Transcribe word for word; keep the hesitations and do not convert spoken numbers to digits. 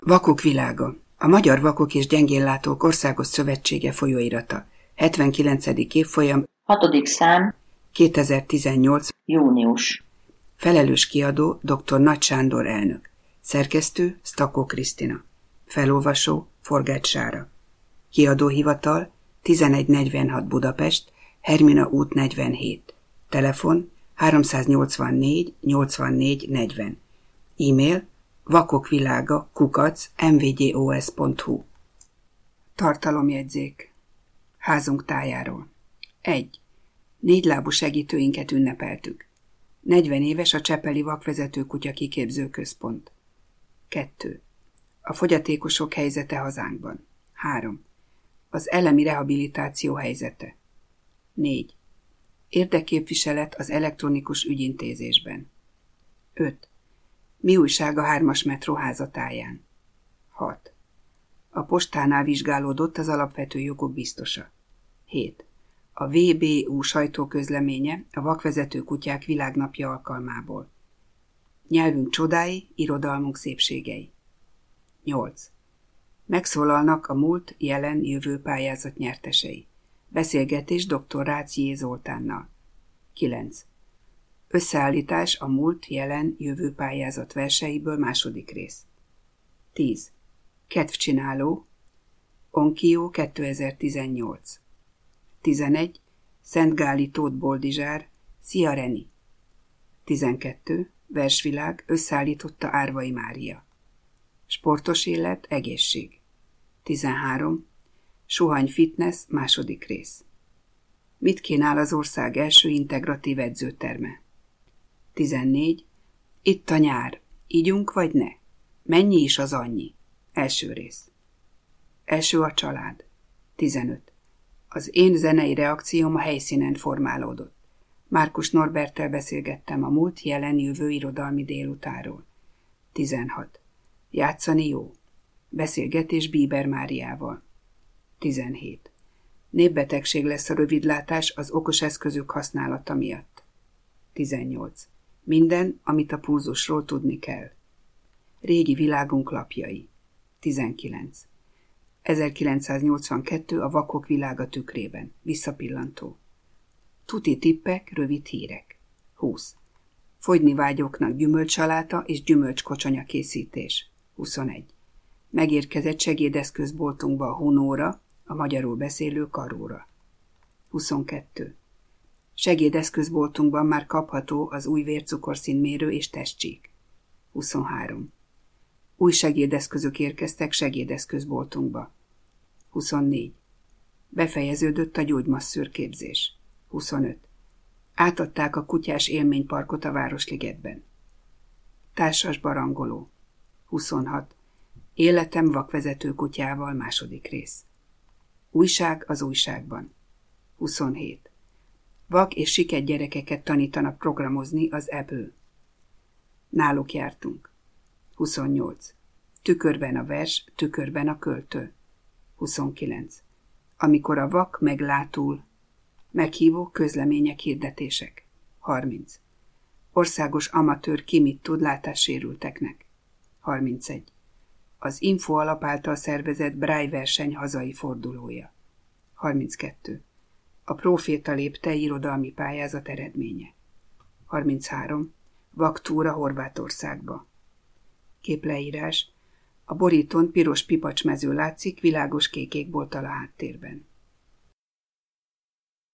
Vakok világa. A Magyar Vakok és Gyengénlátók Országos Szövetsége folyóirata. hetvenkilencedik évfolyam. hatodik szám. kétezer-tizennyolc. június. Felelős kiadó dr. Nagy Sándor elnök. Szerkesztő Sztakó Krisztina. Felolvasó Forgács Sára. Kiadóhivatal tizenegy negyvenhat Budapest, Hermina út negyvenhét. Telefon háromszáznyolcvannégy nyolcvannégy negyven. E-mail vakokvilága kukac em vé gé o es pont hu. Tartalomjegyzék. Házunk tájáról. egy. Négylábú segítőinket ünnepeltük. negyven éves a Csepeli Vakvezető Kutya Kiképző Központ. kettő. A fogyatékosok helyzete hazánkban. három. Az elemi rehabilitáció helyzete. négy. Érdekképviselet az elektronikus ügyintézésben. öt. Mi újság a hármas metró házatáján? hat. A postánál vizsgálódott az alapvető jogok biztosa. hét. A vé bé u sajtóközleménye a Vakvezető Kutyák Világnapja alkalmából. Nyelvünk csodái, irodalmunk szépségei. nyolc. Megszólalnak a múlt, jelen, jövő pályázat nyertesei. Beszélgetés dr. Rácz J. Zoltánnal. kilenc. Összeállítás a múlt, jelen, jövő pályázat verseiből második rész. tíz. Kedvcsináló. Onkio kétezer-tizennyolc. tizenegy. Szentgáli Tóth Boldizsár. Szia Reni. tizenkettő. Versvilág összeállította Árvai Mária. Sportos élet, egészség. tizenhárom. Suhany fitness, második rész. Mit kínál az ország első integratív edzőterme? tizennégy. Itt a nyár. Ígyunk vagy ne? Mennyi is az annyi? Első rész. Első a család. tizenöt. Az én zenei reakcióm a helyszínen formálódott. Márkus Norberttel beszélgettem a múlt, jelen, jövő irodalmi délutáról. tizenhat. Játszani jó. Beszélgetés Bieber Máriával. tizenhét. Népbetegség lesz a rövidlátás az okos eszközök használata miatt. tizennyolc. Minden, amit a pulzusról tudni kell. Régi világunk lapjai. tizenkilenc. ezerkilencszáznyolcvankettő a Vakok világa tükrében. Visszapillantó. Tuti tippek, rövid hírek. húsz. Fogyni vágyóknak gyümölcsaláta és gyümölcskocsonya készítés. huszonegy. Megérkezett segédeszközboltunkba a Hunóra, a magyarul beszélő Karóra. huszonkettő. Segédeszközboltunkban már kapható az új vércukorszínmérő és testcsík. huszonhárom. Új segédeszközök érkeztek segédeszközboltunkba. huszonnégy. Befejeződött a gyógymasszőrképzés. huszonöt. Átadták a kutyás élményparkot a Városligetben. Társas barangoló. huszonhat. Életem vakvezető kutyával, második rész. Újság az újságban. huszonhét. Vak és siket gyerekeket tanítanak programozni az Apple. Náluk jártunk. huszonnyolc. Tükörben a vers, tükörben a költő. huszonkilenc. Amikor a vak meglátul. Meghívó közlemények, hirdetések. harminc. Országos amatőr ki mit tud látássérülteknek. harmincegy. Az Info Alap által szervezett Braille verseny hazai fordulója. harminckettő. A Próféta lépte irodalmi pályázat eredménye. harminchárom. Vaktúra Horvátországba. Képleírás. A borítón piros pipacsmező látszik, világos kék égbolt a háttérben.